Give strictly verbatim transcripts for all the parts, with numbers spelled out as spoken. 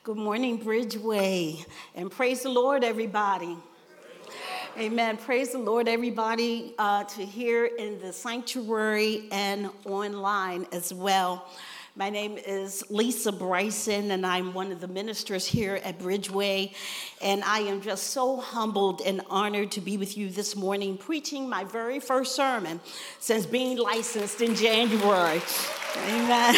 Good morning, Bridgeway, and praise the Lord, everybody. Amen. Praise the Lord, everybody, uh, to here in the sanctuary and online as well. My name is Lisa Bryson, and I'm one of the ministers here at Bridgeway, and I am just so humbled and honored to be with you this morning, preaching my very first sermon since being licensed in January. Amen.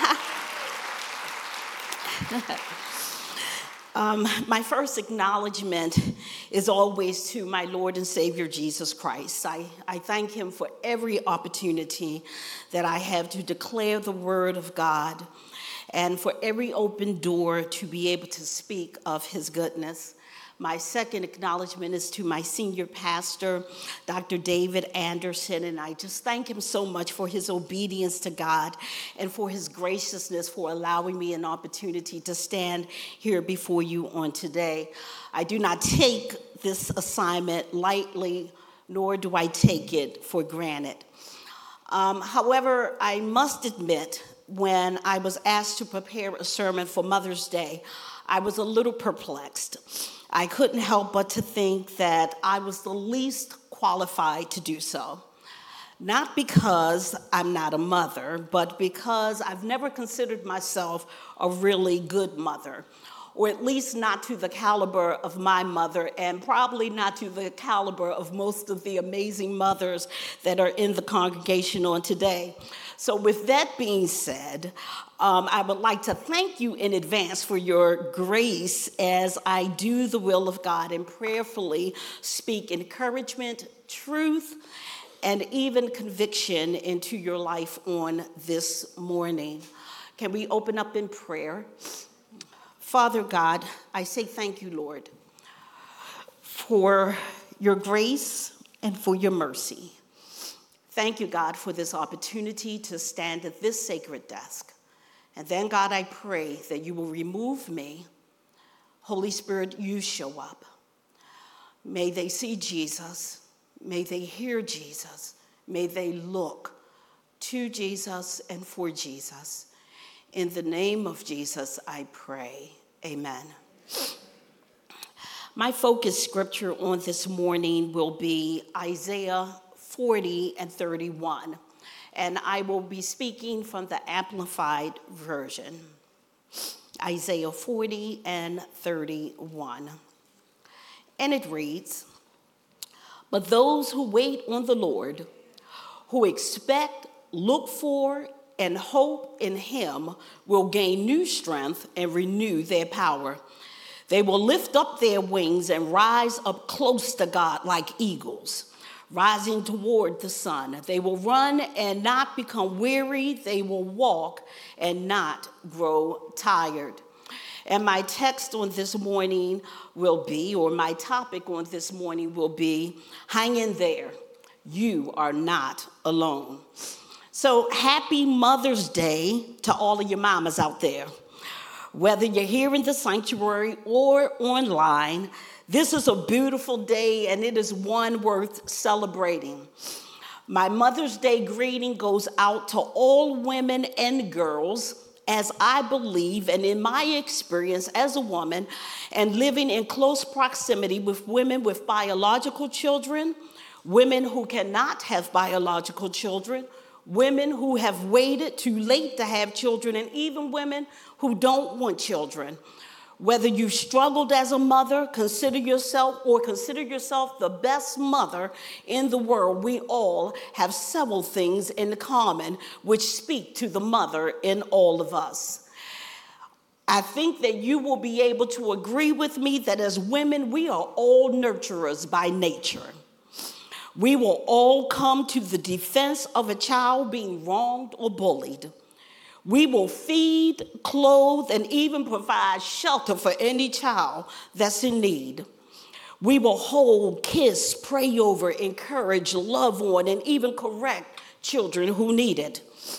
Um, my first acknowledgement is always to my Lord and Savior, Jesus Christ. I, I thank him for every opportunity that I have to declare the word of God and for every open door to be able to speak of his goodness. My second acknowledgement is to my senior pastor, Doctor David Anderson, and I just thank him so much for his obedience to God and for his graciousness for allowing me an opportunity to stand here before you on today. I do not take this assignment lightly, nor do I take it for granted. Um, however, I must admit, when I was asked to prepare a sermon for Mother's Day, I was a little perplexed. I couldn't help but to think that I was the least qualified to do so. Not because I'm not a mother, but because I've never considered myself a really good mother, or at least not to the caliber of my mother, and probably not to the caliber of most of the amazing mothers that are in the congregation on today. So with that being said, um, I would like to thank you in advance for your grace as I do the will of God and prayerfully speak encouragement, truth, and even conviction into your life on this morning. Can we open up in prayer? Father God, I say thank you, Lord, for your grace and for your mercy. Thank you, God, for this opportunity to stand at this sacred desk. And then, God, I pray that you will remove me. Holy Spirit, you show up. May they see Jesus. May they hear Jesus. May they look to Jesus and for Jesus. In the name of Jesus, I pray. Amen. My focus scripture on this morning will be Isaiah forty and thirty-one, and I will be speaking from the Amplified Version. Isaiah forty and thirty-one. And it reads, "But those who wait on the Lord, who expect, look for, and hope in him will gain new strength and renew their power. They will lift up their wings and rise up close to God like eagles, rising toward the sun. They will run and not become weary. They will walk and not grow tired." And my text on this morning will be, or my topic on this morning will be, hang in there. You are not alone. So happy Mother's Day to all of your mamas out there. Whether you're here in the sanctuary or online, this is a beautiful day and it is one worth celebrating. My Mother's Day greeting goes out to all women and girls, as I believe and in my experience as a woman and living in close proximity with women with biological children, women who cannot have biological children, women who have waited too late to have children, and even women who don't want children. Whether you struggled as a mother, consider yourself or consider yourself the best mother in the world, we all have several things in common which speak to the mother in all of us. I think that you will be able to agree with me that as women, we are all nurturers by nature. We will all come to the defense of a child being wronged or bullied. We will feed, clothe, and even provide shelter for any child that's in need. We will hold, kiss, pray over, encourage, love on, and even correct children who need it.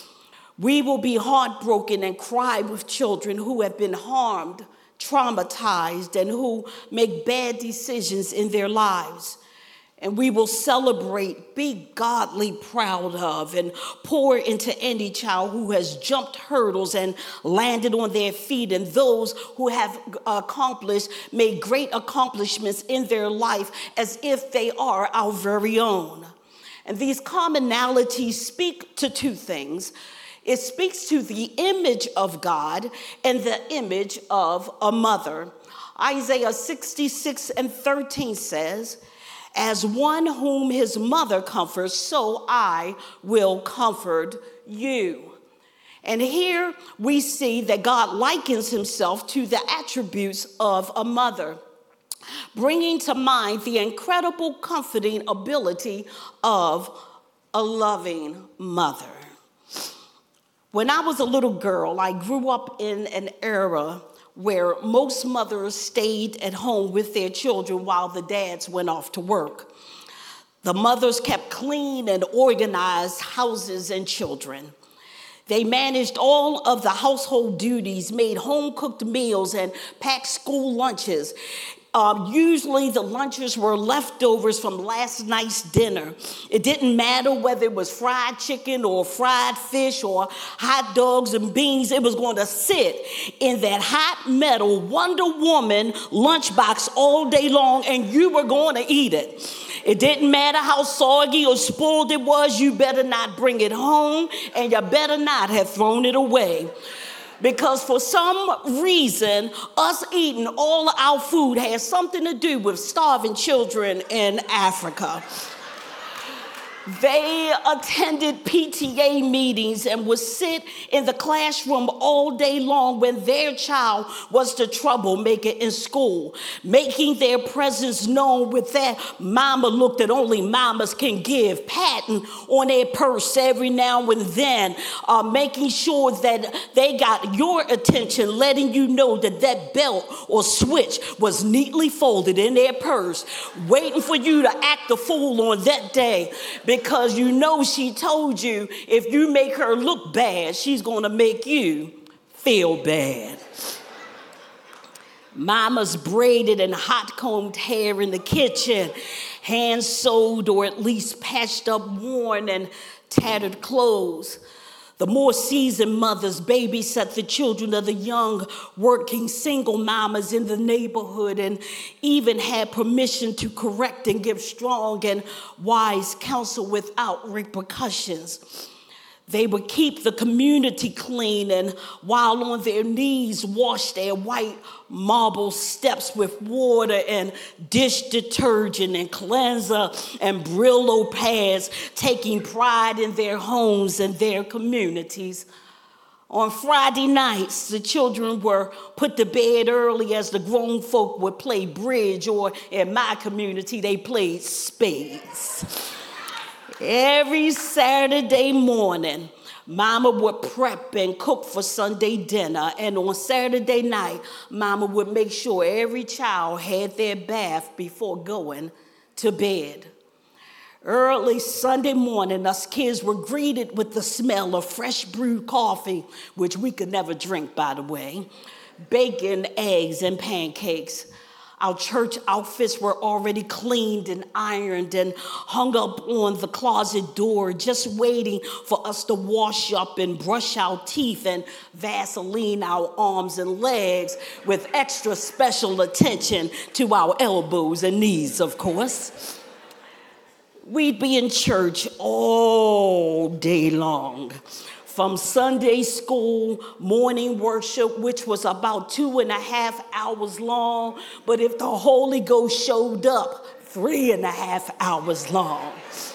We will be heartbroken and cry with children who have been harmed, traumatized, and who make bad decisions in their lives. And we will celebrate, be godly proud of, and pour into any child who has jumped hurdles and landed on their feet, and those who have accomplished, made great accomplishments in their life as if they are our very own. And these commonalities speak to two things. It speaks to the image of God and the image of a mother. Isaiah sixty-six and thirteen says, "As one whom his mother comforts, so I will comfort you." And here we see that God likens himself to the attributes of a mother, bringing to mind the incredible comforting ability of a loving mother. When I was a little girl, I grew up in an era where most mothers stayed at home with their children while the dads went off to work. The mothers kept clean and organized houses and children. They managed all of the household duties, made home-cooked meals, and packed school lunches. Um, usually the lunches were leftovers from last night's dinner. It didn't matter whether it was fried chicken or fried fish or hot dogs and beans. It was going to sit in that hot metal Wonder Woman lunchbox all day long, and you were going to eat it. It didn't matter how soggy or spoiled it was. You better not bring it home, and you better not have thrown it away. Because for some reason, us eating all our food has something to do with starving children in Africa. They attended P T A meetings and would sit in the classroom all day long when their child was the troublemaker in school, making their presence known with that mama look that only mamas can give, patting on their purse every now and then, uh, making sure that they got your attention, letting you know that that belt or switch was neatly folded in their purse, waiting for you to act the fool on that day. Because you know she told you if you make her look bad, she's going to make you feel bad. Mama's braided and hot-combed hair in the kitchen, hand-sewed or at least patched up, worn and tattered clothes. The more seasoned mothers babysat the children of the young working single mamas in the neighborhood and even had permission to correct and give strong and wise counsel without repercussions. They would keep the community clean and while on their knees wash their white marble steps with water and dish detergent and cleanser and Brillo pads, taking pride in their homes and their communities. On Friday nights, the children were put to bed early as the grown folk would play bridge, or in my community, they played spades. Every Saturday morning, Mama would prep and cook for Sunday dinner, and on Saturday night, Mama would make sure every child had their bath before going to bed. Early Sunday morning, us kids were greeted with the smell of fresh brewed coffee, which we could never drink, by the way, bacon, eggs, and pancakes. Our church outfits were already cleaned and ironed and hung up on the closet door, just waiting for us to wash up and brush our teeth and Vaseline our arms and legs with extra special attention to our elbows and knees, of course. We'd be in church all day long. From Sunday school, morning worship, which was about two and a half hours long, but if the Holy Ghost showed up, three and a half hours long.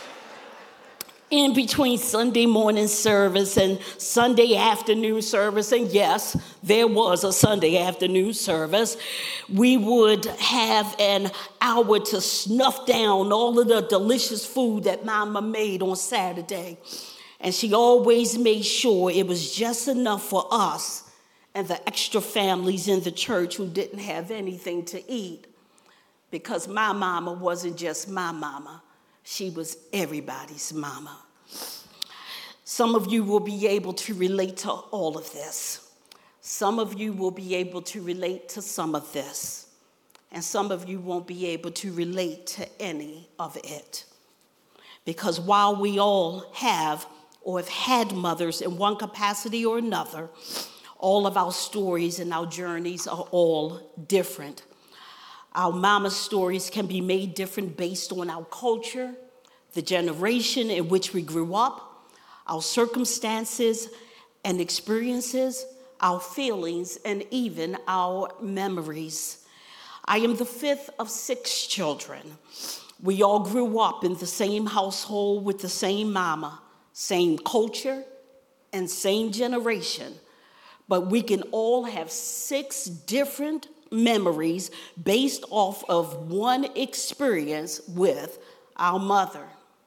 In between Sunday morning service and Sunday afternoon service, and yes, there was a Sunday afternoon service, we would have an hour to snuff down all of the delicious food that Mama made on Saturday. And she always made sure it was just enough for us and the extra families in the church who didn't have anything to eat. Because my mama wasn't just my mama. She was everybody's mama. Some of you will be able to relate to all of this. Some of you will be able to relate to some of this. And some of you won't be able to relate to any of it. Because while we all have or have had mothers in one capacity or another, all of our stories and our journeys are all different. Our mama's stories can be made different based on our culture, the generation in which we grew up, our circumstances and experiences, our feelings, and even our memories. I am the fifth of six children. We all grew up in the same household with the same mama, same culture, and same generation. But we can all have six different memories based off of one experience with our mother.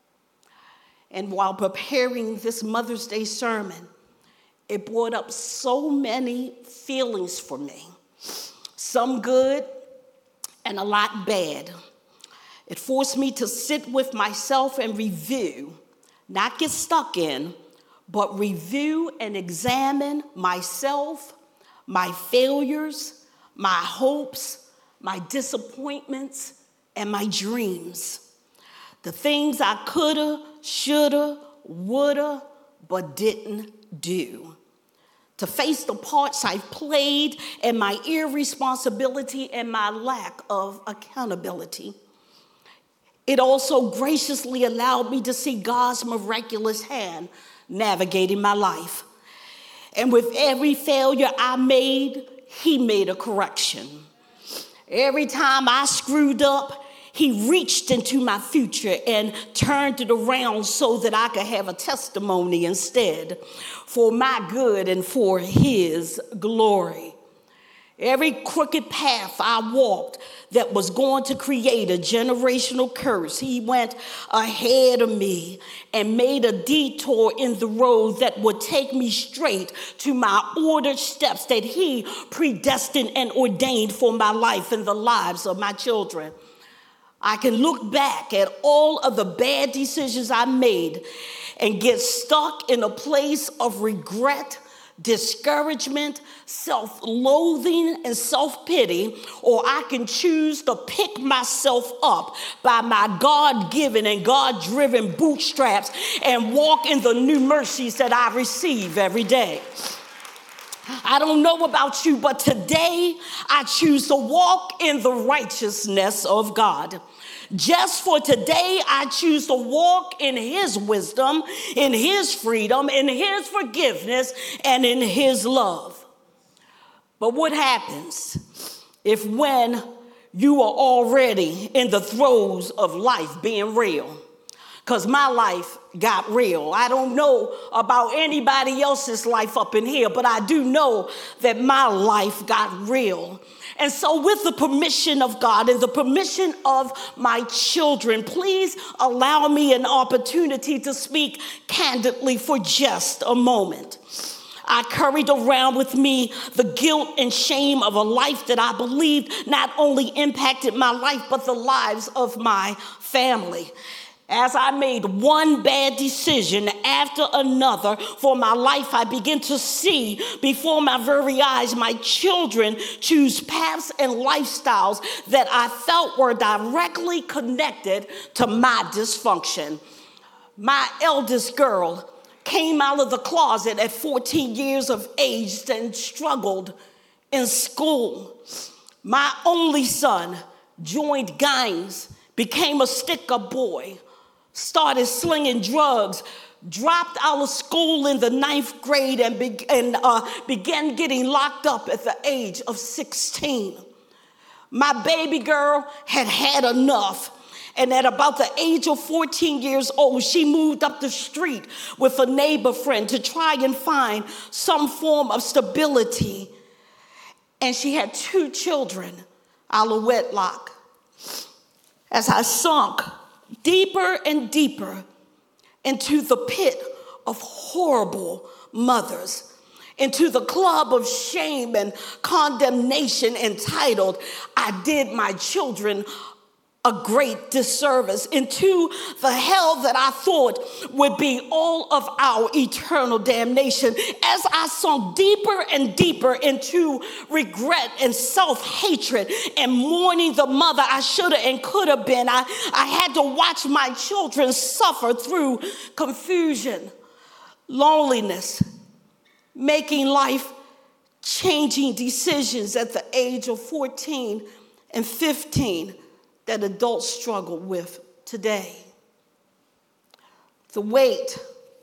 And while preparing this Mother's Day sermon, it brought up so many feelings for me, some good and a lot bad. It forced me to sit with myself and review, not get stuck in, but review and examine myself, my failures, my hopes, my disappointments, and my dreams. The things I coulda, shoulda, woulda, but didn't do. To face the parts I've played and my irresponsibility and my lack of accountability. It also graciously allowed me to see God's miraculous hand navigating my life. And with every failure I made, he made a correction. Every time I screwed up, he reached into my future and turned it around so that I could have a testimony instead, for my good and for his glory. Every crooked path I walked that was going to create a generational curse, he went ahead of me and made a detour in the road that would take me straight to my ordered steps that he predestined and ordained for my life and the lives of my children. I can look back at all of the bad decisions I made and get stuck in a place of regret, discouragement, self-loathing, and self-pity, or I can choose to pick myself up by my God-given and God-driven bootstraps and walk in the new mercies that I receive every day. I don't know about you, but today I choose to walk in the righteousness of God. Just for today, I choose to walk in his wisdom, in his freedom, in his forgiveness, and in his love. But what happens if when you are already in the throes of life being real? Because my life got real. I don't know about anybody else's life up in here, but I do know that my life got real. And so with the permission of God and the permission of my children, please allow me an opportunity to speak candidly for just a moment. I carried around with me the guilt and shame of a life that I believed not only impacted my life, but the lives of my family. As I made one bad decision after another for my life, I began to see before my very eyes my children choose paths and lifestyles that I felt were directly connected to my dysfunction. My eldest girl came out of the closet at fourteen years of age and struggled in school. My only son joined gangs, became a stick-up boy, started slinging drugs, dropped out of school in the ninth grade and, be- and uh, began getting locked up at the age of sixteen. My baby girl had had enough. And at about the age of fourteen years old, she moved up the street with a neighbor friend to try and find some form of stability. And she had two children out of wedlock. As I sunk deeper and deeper into the pit of horrible mothers, into the club of shame and condemnation entitled, I Did My Children a great disservice, into the hell that I thought would be all of our eternal damnation. As I sunk deeper and deeper into regret and self-hatred and mourning the mother I should have and could have been, I, I had to watch my children suffer through confusion, loneliness, making life-changing decisions at the age of fourteen and fifteen that adults struggle with today. The weight,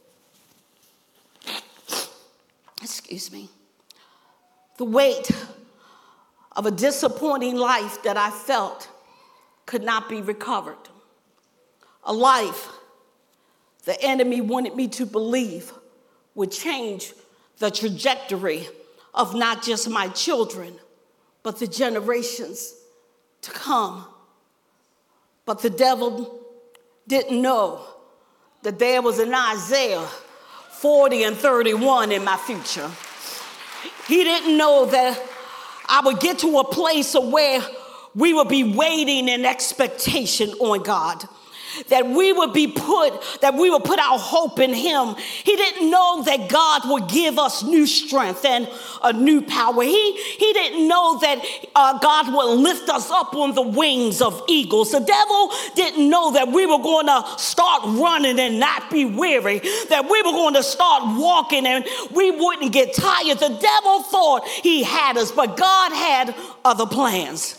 excuse me, the weight of a disappointing life that I felt could not be recovered. A life the enemy wanted me to believe would change the trajectory of not just my children, but the generations to come. But the devil didn't know that there was an Isaiah forty and thirty-one in my future. He didn't know that I would get to a place of where we would be waiting in expectation on God, that we would be put, that we would put our hope in him. He didn't know that God would give us new strength and a new power. He, he didn't know that uh, God would lift us up on the wings of eagles. The devil didn't know that we were going to start running and not be weary, that we were going to start walking and we wouldn't get tired. The devil thought he had us, but God had other plans.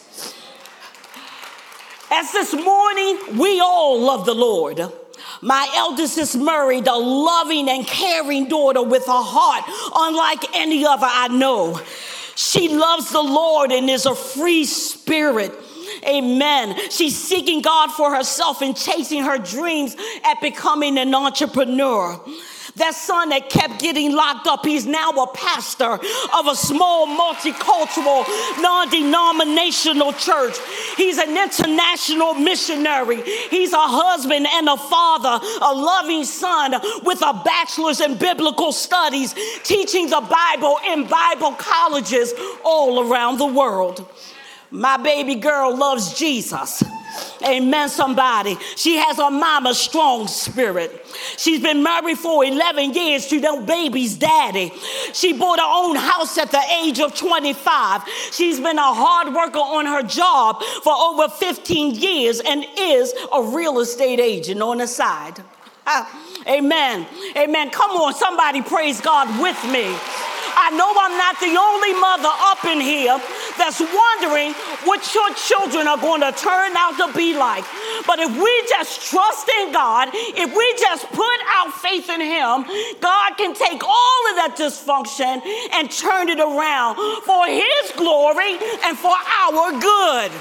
As this morning, we all love the Lord. My eldest is Murray, the loving and caring daughter with a heart unlike any other I know. She loves the Lord and is a free spirit. Amen. She's seeking God for herself and chasing her dreams at becoming an entrepreneur. That son that kept getting locked up, he's now a pastor of a small, multicultural, non-denominational church. He's an international missionary. He's a husband and a father, a loving son with a bachelor's in biblical studies, teaching the Bible in Bible colleges all around the world. My baby girl loves Jesus. Amen, somebody. She has a mama's strong spirit. She's been married for eleven years to their baby's daddy. She bought her own house at the age of twenty-five. She's been a hard worker on her job for over fifteen years and is a real estate agent on the side. Amen. Amen. Come on, somebody praise God with me. I know I'm not the only mother up in here that's wondering what your children are going to turn out to be like. But if we just trust in God, if we just put our faith in him, God can take all of that dysfunction and turn it around for his glory and for our good.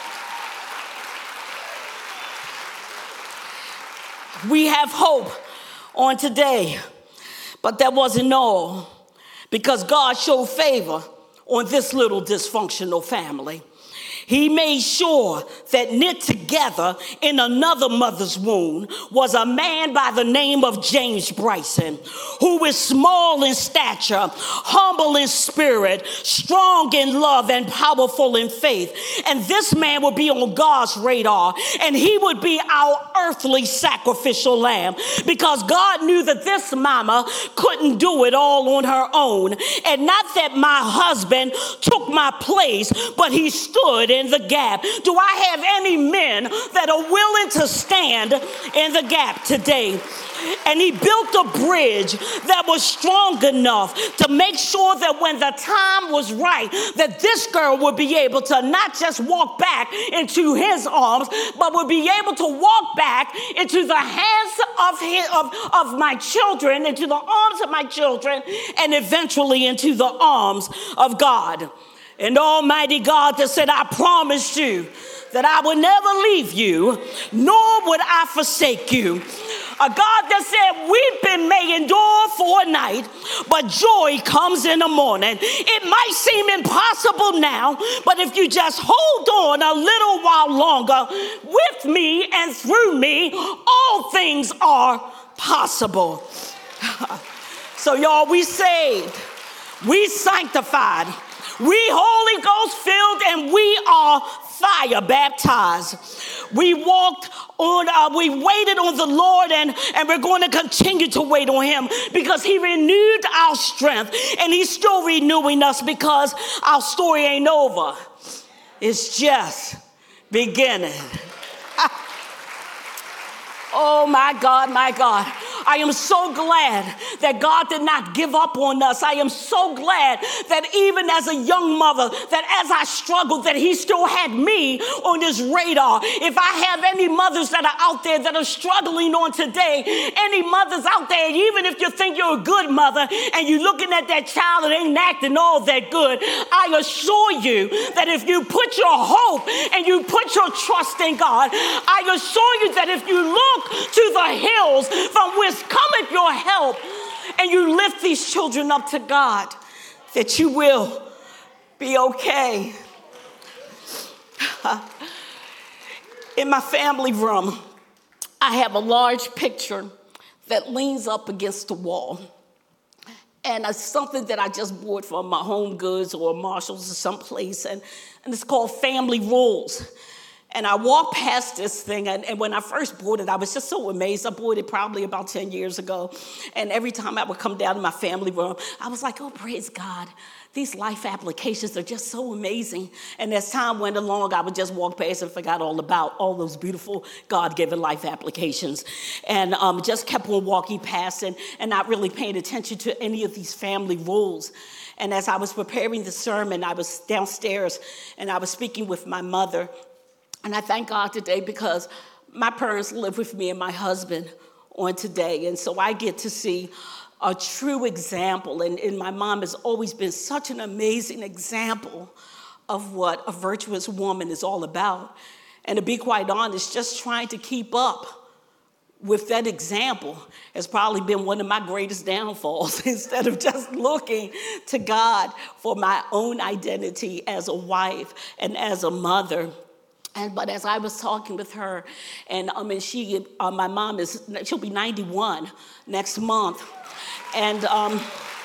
We have hope on today, but that wasn't all. Because God showed favor on this little dysfunctional family. He made sure that knit together in another mother's womb was a man by the name of James Bryson, who is small in stature, humble in spirit, strong in love, and powerful in faith. And this man would be on God's radar, and he would be our earthly sacrificial lamb, because God knew that this mama couldn't do it all on her own. And not that my husband took my place, but he stood in the gap. Do I have any men that are willing to stand in the gap today? And he built a bridge that was strong enough to make sure that when the time was right, that this girl would be able to not just walk back into his arms, but would be able to walk back into the hands of, his, of, of my children, into the arms of my children, and eventually into the arms of God. And Almighty God that said, I promised you that I would never leave you, nor would I forsake you. A God that said, weeping may endure for a night, but joy comes in the morning. It might seem impossible now, but if you just hold on a little while longer with me and through me, all things are possible. So y'all, we saved, we sanctified, we Holy Ghost filled, and we are fire baptized. We walked on, uh, we waited on the Lord, and, and we're going to continue to wait on him because he renewed our strength, and he's still renewing us because our story ain't over. It's just beginning. Oh, my God, my God. I am so glad that God did not give up on us. I am so glad that even as a young mother, that as I struggled, that he still had me on his radar. If I have any mothers that are out there that are struggling on today, any mothers out there, even if you think you're a good mother and you're looking at that child and ain't acting all that good, I assure you that if you put your hope and you put your trust in God, I assure you that if you look to the hills from whence cometh your help, and you lift these children up to God, that you will be okay. In my family room, I have a large picture that leans up against the wall. And it's something that I just bought from my Home Goods or Marshalls or someplace, and, and it's called Family Rules. And I walked past this thing, and, and when I first bought it, I was just so amazed. I bought it probably about ten years ago. And every time I would come down to my family room, I was like, oh, praise God. These life applications are just so amazing. And as time went along, I would just walk past and forgot all about all those beautiful God-given life applications. And um, just kept on walking past and, and not really paying attention to any of these family rules. And as I was preparing the sermon, I was downstairs, and I was speaking with my mother. And I thank God today because my parents live with me and my husband on today. And so I get to see a true example. And, and my mom has always been such an amazing example of what a virtuous woman is all about. And to be quite honest, just trying to keep up with that example has probably been one of my greatest downfalls, instead of just looking to God for my own identity as a wife and as a mother. And, but as I was talking with her, and I mean, she, uh, my mom is, she'll be ninety-one next month, and um,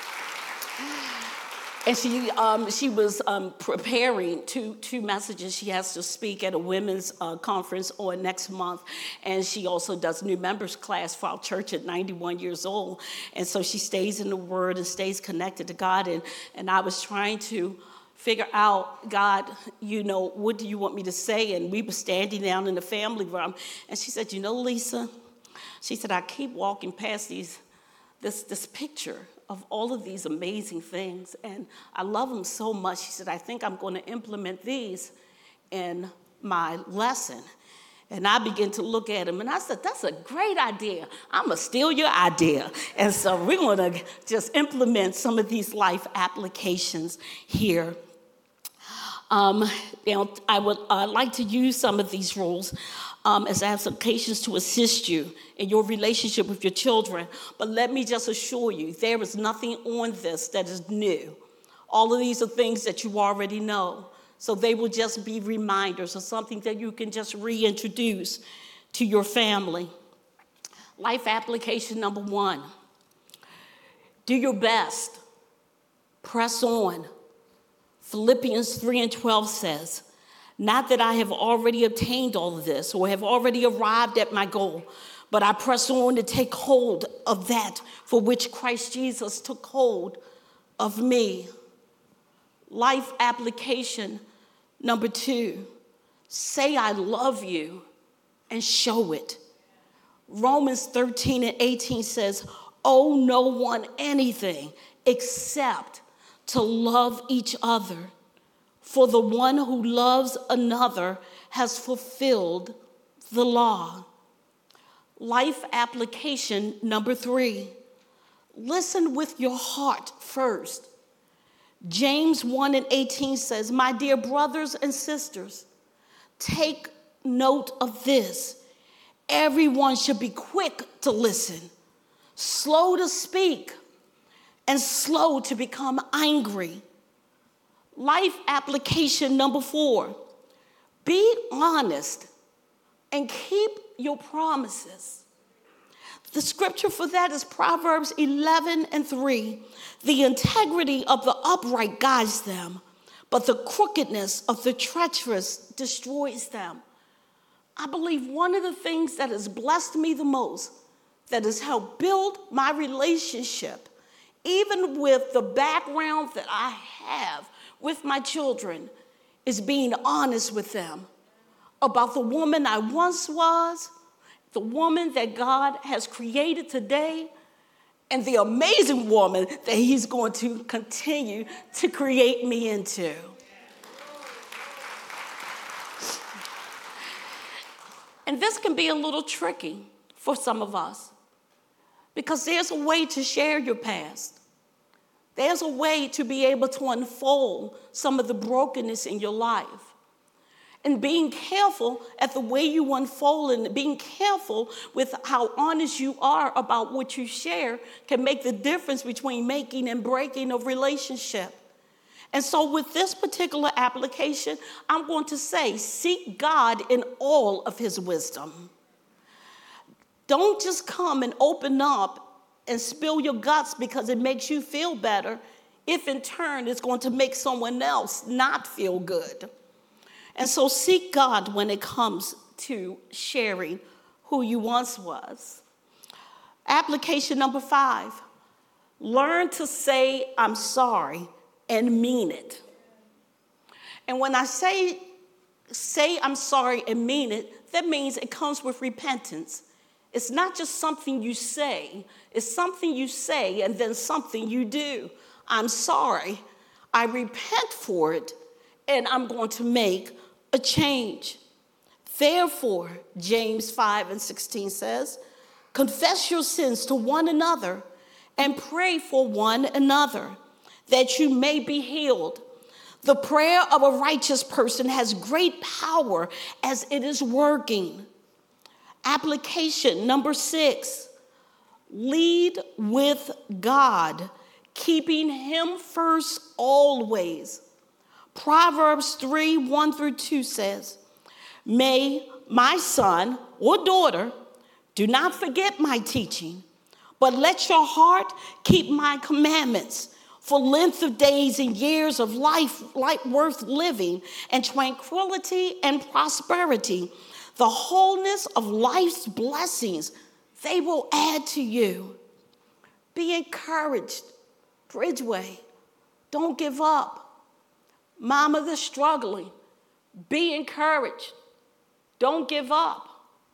and she um, she was um, preparing two two messages. She has to speak at a women's uh, conference on next month, and she also does new members class for our church at ninety-one years old, and so she stays in the Word and stays connected to God. And and I was trying to figure out, God, you know, what do you want me to say? And we were standing down in the family room, and she said, you know, Lisa, she said, I keep walking past these, this, this picture of all of these amazing things, and I love them so much. She said, I think I'm going to implement these in my lesson. And I began to look at him, and I said, that's a great idea. I'm going to steal your idea. And so we're going to just implement some of these life applications here. Um, you know, I would uh, like to use some of these rules um, as applications to assist you in your relationship with your children. But let me just assure you, there is nothing on this that is new. All of these are things that you already know. So they will just be reminders of something that you can just reintroduce to your family. Life application number one, do your best. Press on. Philippians three and twelve says, not that I have already obtained all of this or have already arrived at my goal, but I press on to take hold of that for which Christ Jesus took hold of me. Life application number two, say I love you and show it. Romans thirteen and eighteen says, owe no one anything except to love each other. For the one who loves another has fulfilled the law. Life application number three, listen with your heart first. James one and eighteen says, my dear brothers and sisters, take note of this. Everyone should be quick to listen, slow to speak, and slow to become angry. Life application number four, be honest and keep your promises. The scripture for that is Proverbs eleven and three. The integrity of the upright guides them, but the crookedness of the treacherous destroys them. I believe one of the things that has blessed me the most, that has helped build my relationship, even with the background that I have with my children, is being honest with them about the woman I once was, the woman that God has created today, and the amazing woman that he's going to continue to create me into. And this can be a little tricky for some of us, because there's a way to share your past. There's a way to be able to unfold some of the brokenness in your life. And being careful at the way you unfold and being careful with how honest you are about what you share can make the difference between making and breaking a relationship. And so with this particular application, I'm going to say, seek God in all of his wisdom. Don't just come and open up and spill your guts because it makes you feel better, if in turn it's going to make someone else not feel good. And so seek God when it comes to sharing who you once was. Application number five, learn to say I'm sorry and mean it. And when I say, say I'm sorry and mean it, that means it comes with repentance. It's not just something you say, it's something you say and then something you do. I'm sorry, I repent for it, and I'm going to make a change. Therefore, James five and sixteen says, confess your sins to one another and pray for one another, that you may be healed. The prayer of a righteous person has great power as it is working. Application number six, lead with God, keeping him first always. Proverbs three, one through two says, may my son or daughter do not forget my teaching, but let your heart keep my commandments. For length of days and years of life, life worth living, and tranquility and prosperity, the wholeness of life's blessings, they will add to you. Be encouraged, Bridgeway. Don't give up. Mama that's struggling, be encouraged. Don't give up.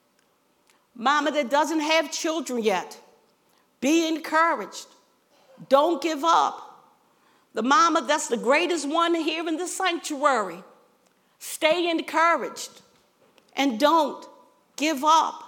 Mama that doesn't have children yet, be encouraged. Don't give up. The mama that's the greatest one here in the sanctuary, stay encouraged and don't give up.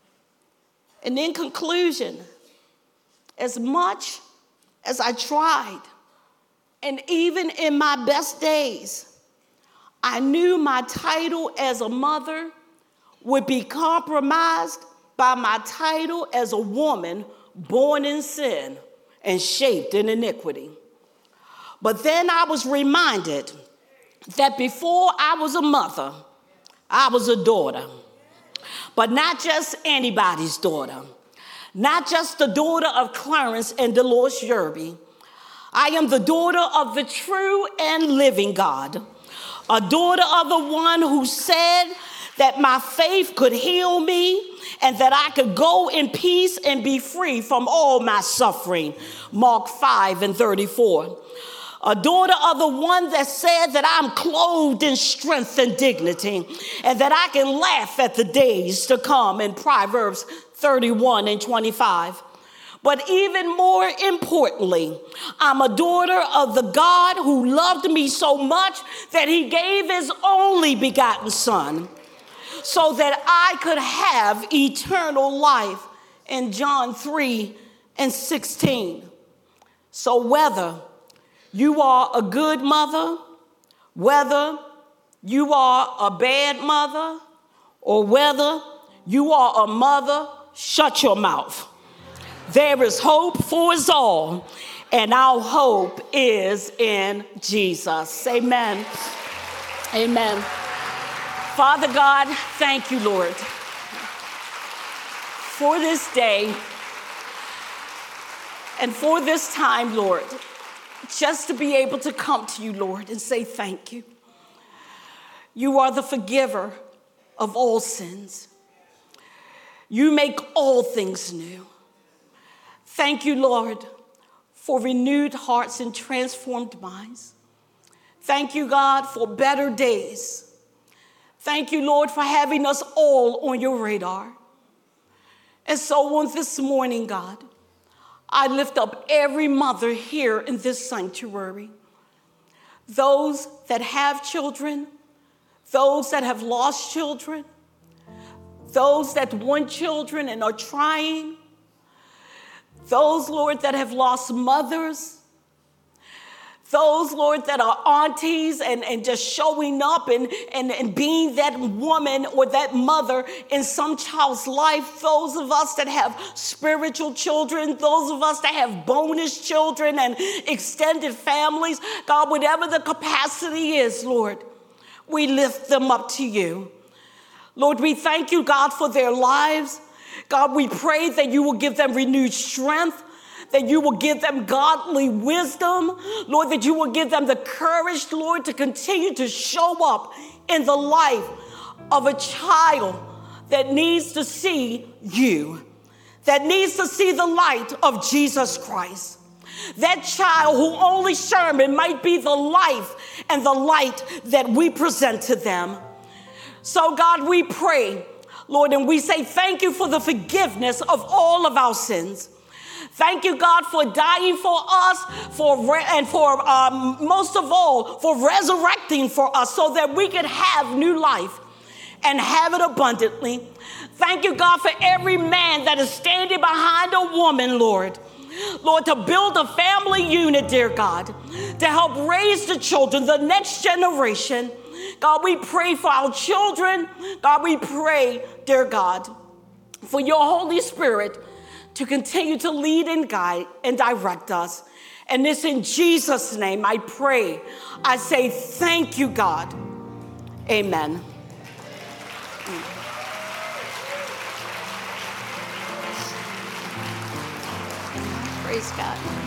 And in conclusion, as much as I tried, and even in my best days, I knew my title as a mother would be compromised by my title as a woman born in sin and shaped in iniquity. But then I was reminded that before I was a mother, I was a daughter. But not just anybody's daughter. Not just the daughter of Clarence and Dolores Yerby. I am the daughter of the true and living God. A daughter of the one who said that my faith could heal me and that I could go in peace and be free from all my suffering. Mark five and thirty-four. A daughter of the one that said that I'm clothed in strength and dignity and that I can laugh at the days to come in Proverbs thirty-one and twenty-five. But even more importantly, I'm a daughter of the God who loved me so much that he gave his only begotten son so that I could have eternal life in John three and sixteen. So whether you are a good mother, whether you are a bad mother, or whether you are a mother, shut your mouth. There is hope for us all, and our hope is in Jesus. Amen. Amen. Father God, thank you, Lord, for this day and for this time, Lord, just to be able to come to you, Lord, and say thank you. You are the forgiver of all sins. You make all things new. Thank you, Lord, for renewed hearts and transformed minds. Thank you, God, for better days. Thank you, Lord, for having us all on your radar. And so on this morning, God, I lift up every mother here in this sanctuary. Those that have children, those that have lost children, those that want children and are trying, those, Lord, that have lost mothers, those, Lord, that are aunties and, and just showing up and, and, and being that woman or that mother in some child's life, those of us that have spiritual children, those of us that have bonus children and extended families, God, whatever the capacity is, Lord, we lift them up to you. Lord, we thank you, God, for their lives. God, we pray that you will give them renewed strength, that you will give them godly wisdom, Lord, that you will give them the courage, Lord, to continue to show up in the life of a child that needs to see you, that needs to see the light of Jesus Christ. That child who only sermon might be the life and the light that we present to them. So, God, we pray, Lord, and we say thank you for the forgiveness of all of our sins. Thank you, God, for dying for us, for re- and for um, most of all, for resurrecting for us so that we could have new life and have it abundantly. Thank you, God, for every man that is standing behind a woman, Lord. Lord, to build a family unit, dear God, to help raise the children, the next generation. God, we pray for our children. God, we pray, dear God, for your Holy Spirit to continue to lead and guide and direct us. And this in Jesus' name I pray. I say thank you, God. Amen. Praise God.